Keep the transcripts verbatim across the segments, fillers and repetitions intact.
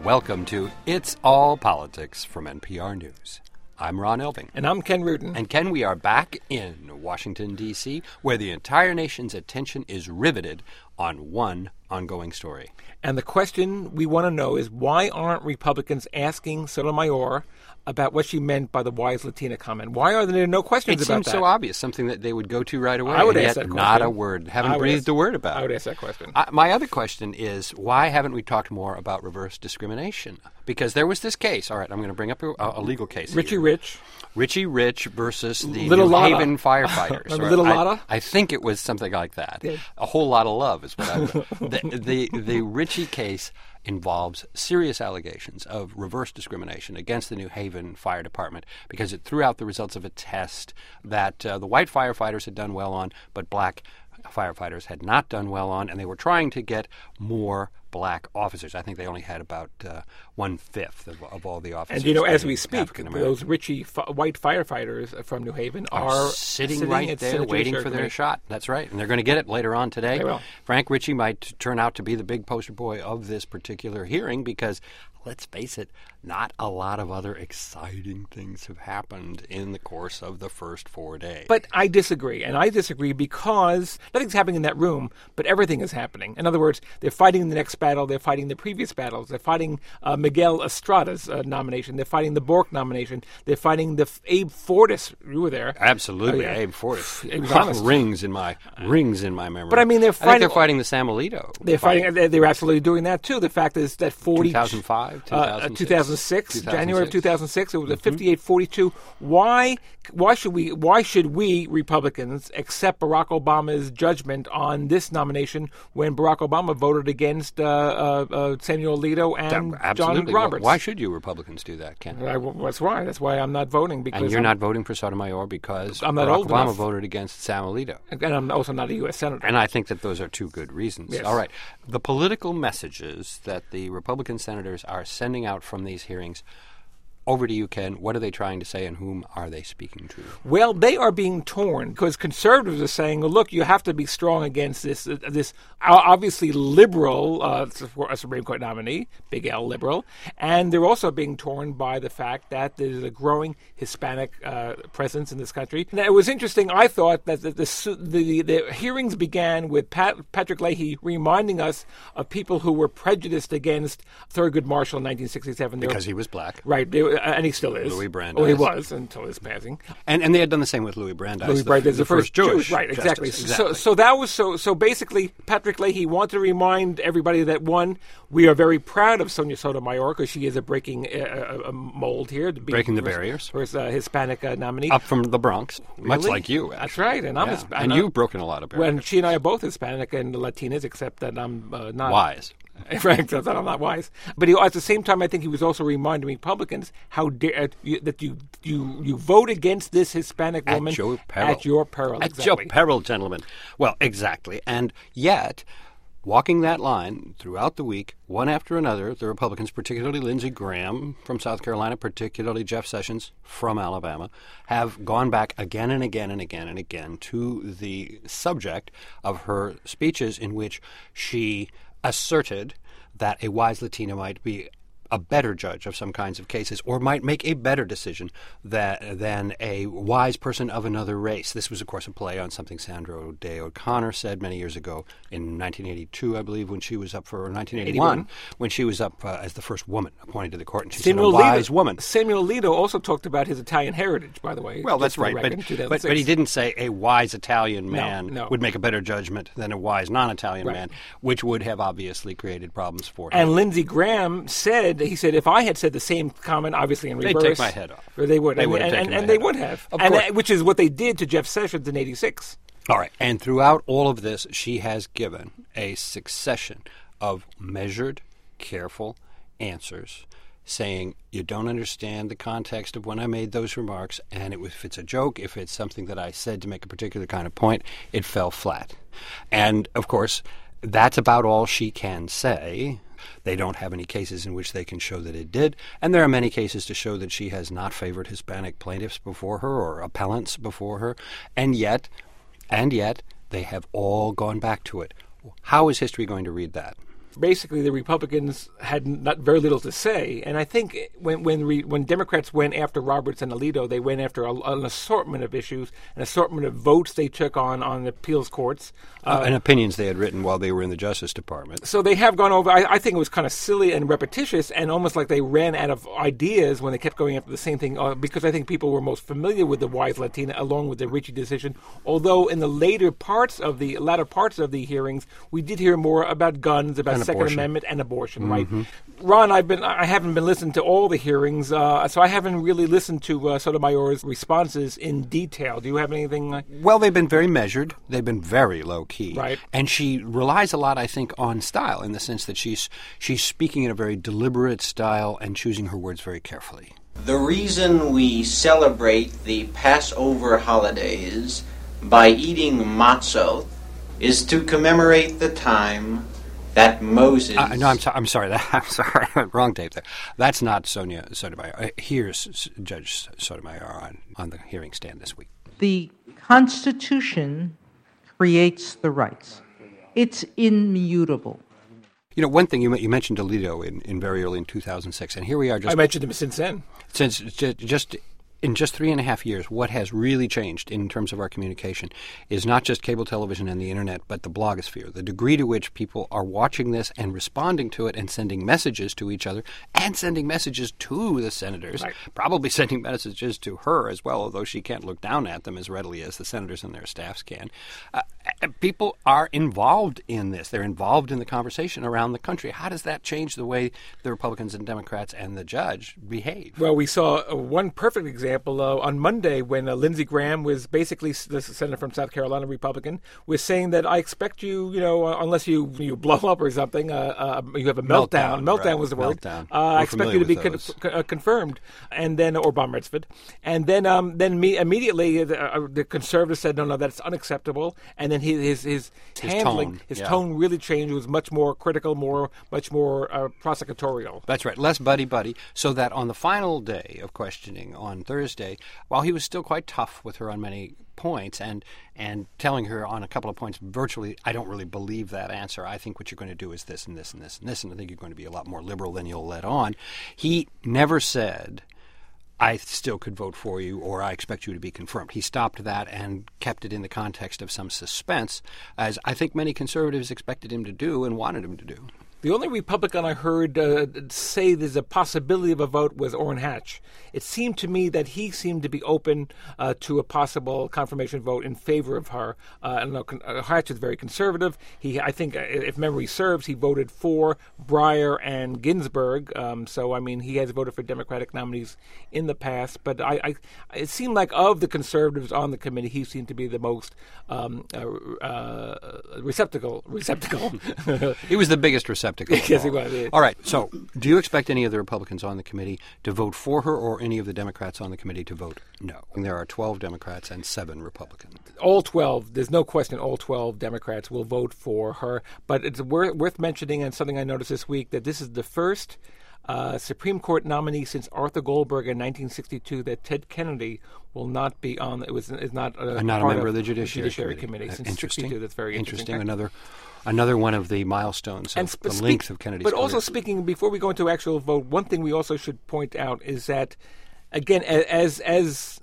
Welcome to It's All Politics from N P R News. I'm Ron Elving. And I'm Ken Rudin. And Ken, we are back in Washington, D C, where the entire nation's attention is riveted on one ongoing story. And the question we want to know is, why aren't Republicans asking Sotomayor about what she meant by the wise Latina comment? Why are there no questions it about that? It seems so obvious, something that they would go to right away. I would and ask yet that question. Not a word. Haven't breathed ask, a word about it. I would ask that question. Uh, my other question is, why haven't we talked more about reverse discrimination? Because there was this case. All right, I'm going to bring up a, a legal case Richie here. Rich. Richie Rich versus the Little New Lotta. Haven firefighters. Remember Little I, Lotta? I think it was something like that. Yeah. A whole lot of love is what I the, the, the Richie case involves serious allegations of reverse discrimination against the New Haven Fire Department because it threw out the results of a test that uh, the white firefighters had done well on, but black firefighters had not done well on, and they were trying to get more black officers. I think they only had about uh, one-fifth of, of all the officers. And, you know, as we speak, African-American. those Richie f- white firefighters from New Haven are, are sitting, sitting right at there Senator waiting for Sherman. their shot. That's right. And they're going to get it later on today. They will. Frank Richie might turn out to be the big poster boy of this particular hearing because, let's face it, not a lot of other exciting things have happened in the course of the first four days. But I disagree, and I disagree because nothing's happening in that room, but everything is happening. In other words, they're fighting the next battle, they're fighting the previous battles, they're fighting uh, Miguel Estrada's uh, nomination, they're fighting the Bork nomination, they're fighting the F- Abe Fortas. You were there. Absolutely, Oh, yeah. Abe Fortas. It was honest. rings in my rings in my memory. But I mean, they're I think fighting. they're fighting the Sam Alito. They're fight. fighting. They're, they're absolutely doing that too. The fact is that forty two thousand five, uh, two thousand six, January of two thousand six, it was a Mm-hmm. fifty-eight forty-two. Why? Why should we? Why should we Republicans accept Barack Obama's judgment on this nomination when Barack Obama voted against uh, uh, uh, Samuel Alito and That- John absolutely. Roberts? Why should you Republicans do that, Ken? I, that's why. That's why I'm not voting because And you're I'm, not voting for Sotomayor because I'm not Barack old Obama enough. voted against Sam Alito. and I'm also not a U S senator. And I think that those are two good reasons. Yes. All right. The political messages that the Republican senators are sending out from these hearings, over to you, Ken. What are they trying to say and whom are they speaking to? Well, they are being torn because conservatives are saying, well, look, you have to be strong against this uh, this obviously liberal uh, Supreme Court nominee, big L liberal. And they're also being torn by the fact that there's a growing Hispanic uh, presence in this country. Now, it was interesting. I thought that the, the, the, the hearings began with Pat, Patrick Leahy reminding us of people who were prejudiced against Thurgood Marshall in nineteen sixty-seven. They Because were, he was black. Right. They were, and he still is. Louis Brandeis. Oh, he was until his passing. And and they had done the same with Louis Brandeis. Louis the, Brandeis, the, the first Jewish, Jewish, right? Exactly. justice. So, so that was so. So basically, Patrick Leahy wanted to remind everybody that one, we are very proud of Sonia Sotomayor because she is a breaking uh, a mold here, to be Breaking the first, barriers. first uh, Hispanic uh, nominee. Up from the Bronx, much Really? like you. That's actually. right, and I'm Yeah. Hispanic. And you've broken a lot of barriers. When she and I are both Hispanic and Latinas, except that I'm uh, not Wise. Right, except that I'm not wise. But he, at the same time, I think he was also reminding Republicans how dare uh, you, that you you you vote against this Hispanic At woman your peril. At your peril. At exactly. your peril, gentlemen. Well, exactly. And yet, walking that line throughout the week, one after another, the Republicans, particularly Lindsey Graham from South Carolina, particularly Jeff Sessions from Alabama, have gone back again and again and again and again to the subject of her speeches in which she asserted that a wise Latina might be a better judge of some kinds of cases or might make a better decision that, than a wise person of another race. This was, of course, a play on something Sandra Day O'Connor said many years ago in nineteen eighty-two, I believe, when she was up for or nineteen eighty-one, when she was up uh, as the first woman appointed to the court. And she Samuel said, a wise Alito, woman. Samuel Alito also talked about his Italian heritage, by the way. Well, that's just for right. the But, record, in two thousand but, six. but he didn't say a wise Italian man no. would make a better judgment than a wise non-Italian Right. man, which would have obviously created problems for him. And Lindsey Graham said, he said, if I had said the same comment, obviously in They'd reverse. take my head off. Or they would. They and, would have and, taken and, my and they head would off. have. Of and course. that, which is what they did to Jeff Sessions in eighty-six. All right. And throughout all of this, she has given a succession of measured, careful answers saying, you don't understand the context of when I made those remarks, and it, if it's a joke, if it's something that I said to make a particular kind of point, it fell flat. And, of course, that's about all she can say. They don't have any cases in which they can show that it did, and there are many cases to show that she has not favored Hispanic plaintiffs before her or appellants before her, and yet, and yet, they have all gone back to it. How is history going to read that? basically the Republicans had not very little to say. And I think when when re, when Democrats went after Roberts and Alito, they went after a, an assortment of issues, an assortment of votes they took on on appeals courts. Uh, uh, and opinions they had written while they were in the Justice Department. So they have gone over. I, I think it was kind of silly and repetitious, and almost like they ran out of ideas when they kept going after the same thing. Uh, because I think people were most familiar with the Wise Latina, along with the Ricci decision. Although in the later parts of the latter parts of the hearings, we did hear more about guns, about and Second abortion. Amendment and abortion. Mm-hmm. Right, Ron? I've been. I haven't been listening to all the hearings, uh, so I haven't really listened to uh, Sotomayor's responses in detail. Do you have anything? Uh, well, they've been very measured. They've been very low key. Right. And she relies a lot, I think, on style in the sense that she's she's speaking in a very deliberate style and choosing her words very carefully. The reason we celebrate the Passover holidays by eating matzah is to commemorate the time that Moses... Uh, no, I'm, so, I'm sorry. That, I'm sorry. Wrong tape there. That's not Sonia Sotomayor. Uh, here's Judge Sotomayor on, on the hearing stand this week. The Constitution creates the rights. It's immutable. You know, one thing you, you mentioned Alito in, in very early in two thousand six, and here we are just... I mentioned him since then. Since just, just in just three and a half years, what has really changed in terms of our communication is not just cable television and the internet, but the blogosphere. The degree to which people are watching this and responding to it and sending messages to each other and sending messages to the senators, right. Probably sending messages to her as well, although she can't look down at them as readily as the senators and their staffs can. Uh, people are involved in this. They're involved in the conversation around the country. How does that change the way the Republicans and Democrats and the judge behave? Well, we saw uh, one perfect example uh, on Monday when uh, Lindsey Graham was basically, the senator from South Carolina, Republican, was saying that I expect you, you know, uh, unless you you blow up or something, uh, uh, you have a meltdown. Meltdown, Meltdown right. was the word. Meltdown. Uh, I We're expect you to be con- con- uh, confirmed, and then or Bob Metzford, and then um, then me immediately the, uh, the conservatives said no, no, that's unacceptable, and then his his his, his handling, tone, his yeah. tone really changed. It was much more critical, more much more uh, prosecutorial. That's right, less buddy-buddy, so that on the final day of questioning on Thursday, while he was still quite tough with her on many points and and telling her on a couple of points virtually, I don't really believe that answer. I think what you're going to do is this and this and this and this, and I think you're going to be a lot more liberal than you'll let on. He never said, I still could vote for you, or I expect you to be confirmed. He stopped that and kept it in the context of some suspense, as I think many conservatives expected him to do and wanted him to do. The only Republican I heard uh, say there's a possibility of a vote was Orrin Hatch. It seemed to me that he seemed to be open uh, to a possible confirmation vote in favor of her. Uh, I don't know, con- uh, Hatch is very conservative. He, I think, uh, if memory serves, he voted for Breyer and Ginsburg. Um, so, I mean, he has voted for Democratic nominees in the past. But I, I, it seemed like of the conservatives on the committee, he seemed to be the most um, uh, uh, receptacle. Receptacle. He was the biggest receptacle. Yes, he was. All right. So, do you expect any of the Republicans on the committee to vote for her, or any of the Democrats on the committee to vote no? And there are twelve Democrats and seven Republicans. All twelve. There's no question. All twelve Democrats will vote for her. But it's worth, worth mentioning, and something I noticed this week, that this is the first uh, Supreme Court nominee since Arthur Goldberg in nineteen sixty-two that Ted Kennedy will not be on. It was is not a, not a part member of the Judiciary, Judiciary Committee. Committee. Since Interesting. sixty-two. That's very interesting. Interesting. Another. Another one of the milestones of sp- the speak, length of Kennedy's But career. also speaking, before we go into actual vote, one thing we also should point out is that, again, as as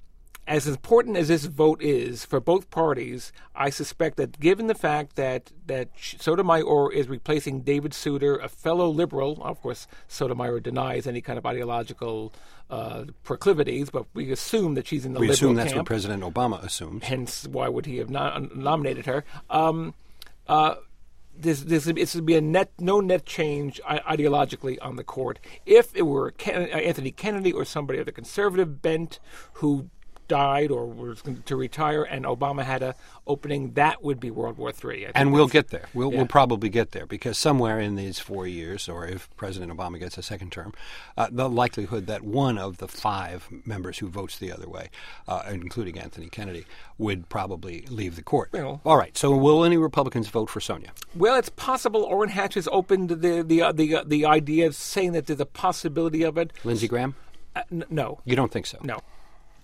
as important as this vote is for both parties, I suspect that given the fact that that Sotomayor is replacing David Souter, a fellow liberal, of course, Sotomayor denies any kind of ideological uh, proclivities, but we assume that she's in the we liberal assume that's camp. what President Obama assumes. Hence, why would he have not nominated her? Um, uh, This, this, this would be a net, no net change ideologically on the court. If it were Ken, Anthony Kennedy or somebody of the conservative bent who died or was going to retire, and Obama had a opening, that would be World War Three. And we'll get there. We'll, yeah. we'll probably get there, because somewhere in these four years, or if President Obama gets a second term, uh, the likelihood that one of the five members who votes the other way, uh, including Anthony Kennedy, would probably leave the court. Well, all right. So will any Republicans vote for Sonia? Well, it's possible. Orrin Hatch has opened the the uh, the, uh, the idea of saying that there's a possibility of it. Lindsey Graham? Uh, n- no. You don't think so? No.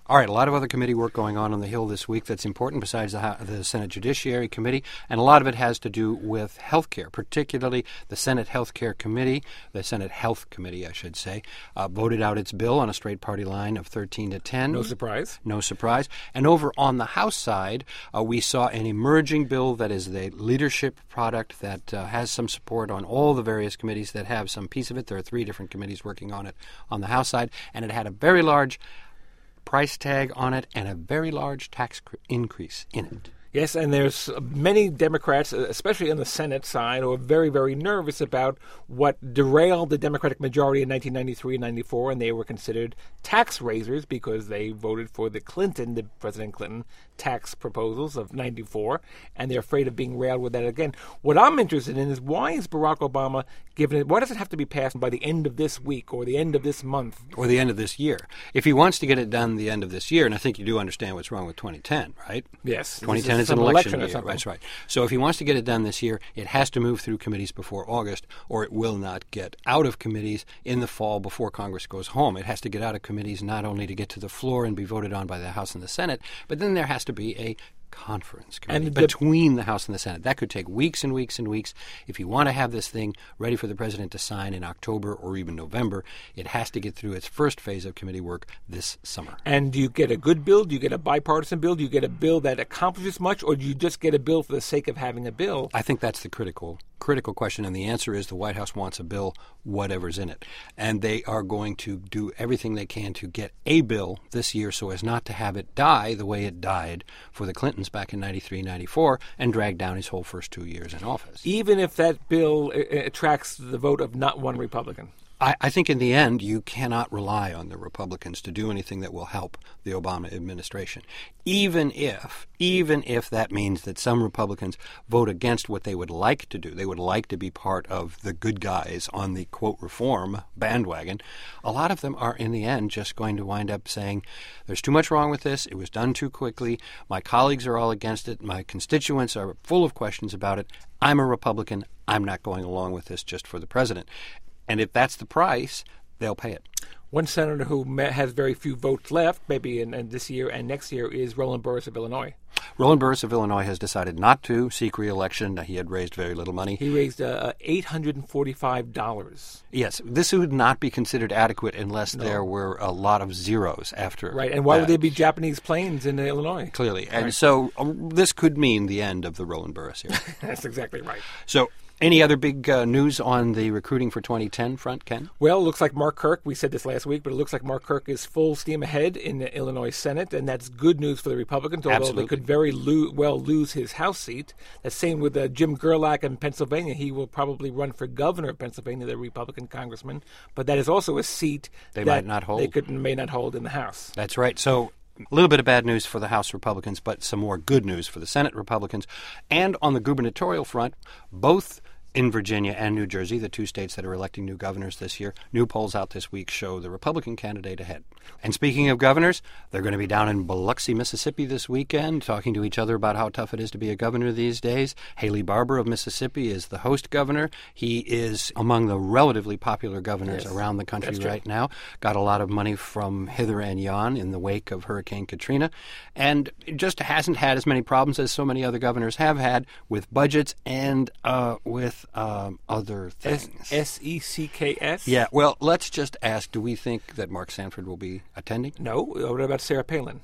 All right, a lot of other committee work going on on the Hill this week that's important besides the, the Senate Judiciary Committee, and a lot of it has to do with health care, particularly the Senate Health Care Committee, the Senate Health Committee, I should say, uh, voted out its bill on a straight party line of thirteen to ten. No surprise. No surprise. And over on the House side, uh, we saw an emerging bill that is the leadership product that uh, has some support on all the various committees that have some piece of it. There are three different committees working on it on the House side, and it had a very large price tag on it and a very large tax cr- increase in it. Yes, and there's many Democrats, especially on the Senate side, who are very, very nervous about what derailed the Democratic majority in nineteen ninety-three and ninety-four, and they were considered tax raisers because they voted for the Clinton, the President Clinton, tax proposals of ninety-four, and they're afraid of being railed with that again. What I'm interested in is why is Barack Obama given it, why does it have to be passed by the end of this week or the end of this month? Or the end of this year. If he wants to get it done the end of this year, and I think you do understand what's wrong with twenty ten, right? Yes. twenty ten is an election year. That's right. So if he wants to get it done this year, it has to move through committees before August, or it will not get out of committees in the fall before Congress goes home. It has to get out of committees not only to get to the floor and be voted on by the House and the Senate, but then there has to be a conference committee and the, between the House and the Senate. That could take weeks and weeks and weeks. If you want to have this thing ready for the president to sign in October or even November, it has to get through its first phase of committee work this summer. And do you get a good bill? Do you get a bipartisan bill? Do you get a bill that accomplishes much? Or do you just get a bill for the sake of having a bill? I think that's the critical critical question, and the answer is the White House wants a bill, whatever's in it. And they are going to do everything they can to get a bill this year so as not to have it die the way it died for the Clintons back in ninety-three, ninety-four and drag down his whole first two years in office. Even if that bill uh, attracts the vote of not one Republican? I, I think in the end, you cannot rely on the Republicans to do anything that will help the Obama administration. Even if, even if that means that some Republicans vote against what they would like to do, they would like to be part of the good guys on the, quote, reform bandwagon, a lot of them are in the end just going to wind up saying, there's too much wrong with this, it was done too quickly, my colleagues are all against it, my constituents are full of questions about it, I'm a Republican, I'm not going along with this just for the president. And if that's the price, they'll pay it. One senator who has very few votes left, maybe in, in this year and next year, is Roland Burris of Illinois. Roland Burris of Illinois has decided not to seek re-election. He had raised very little money. He raised uh, eight hundred forty-five dollars. Yes, this would not be considered adequate unless No. there were a lot of zeros after. Right, and why that. would there be Japanese planes in uh, Illinois? Clearly. And Right. so um, this could mean the end of the Roland Burris era. That's exactly right. So any other big uh, news on the recruiting for twenty ten front, Ken? Well, it looks like Mark Kirk, we said this last week, but it looks like Mark Kirk is full steam ahead in the Illinois Senate, and that's good news for the Republicans, although Absolutely. they could very lo- well lose his House seat. The same with uh, Jim Gerlach in Pennsylvania. He will probably run for governor of Pennsylvania, the Republican congressman, but that is also a seat They that might not hold. They could, may not hold in the House. That's right. So a little bit of bad news for the House Republicans, but some more good news for the Senate Republicans. And on the gubernatorial front, both in Virginia and New Jersey, the two states that are electing new governors this year, new polls out this week show the Republican candidate ahead. And speaking of governors, they're going to be down in Biloxi, Mississippi this weekend, talking to each other about how tough it is to be a governor these days. Haley Barbour of Mississippi is the host governor. He is among the relatively popular governors Yes, around the country that's true. right now. Got a lot of money from hither and yon in the wake of Hurricane Katrina, and just hasn't had as many problems as so many other governors have had with budgets and uh, with um, other things. S E C K S? Yeah, well, let's just ask, do we think that Mark Sanford will be attending? No? What about Sarah Palin?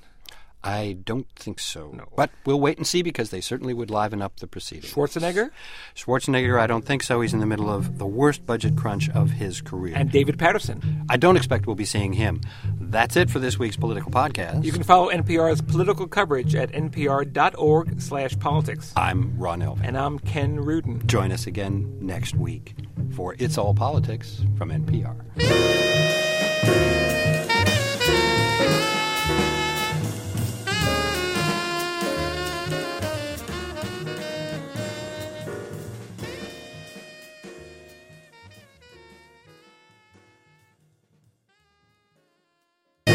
I don't think so. No. But we'll wait and see, because they certainly would liven up the proceedings. Schwarzenegger? Schwarzenegger, I don't think so. He's in the middle of the worst budget crunch of his career. And David Patterson? I don't expect we'll be seeing him. That's it for this week's Political Podcast. You can follow N P R's political coverage at npr.org slash politics. I'm Ron Elvin. And I'm Ken Rudin. Join us again next week for It's All Politics from N P R.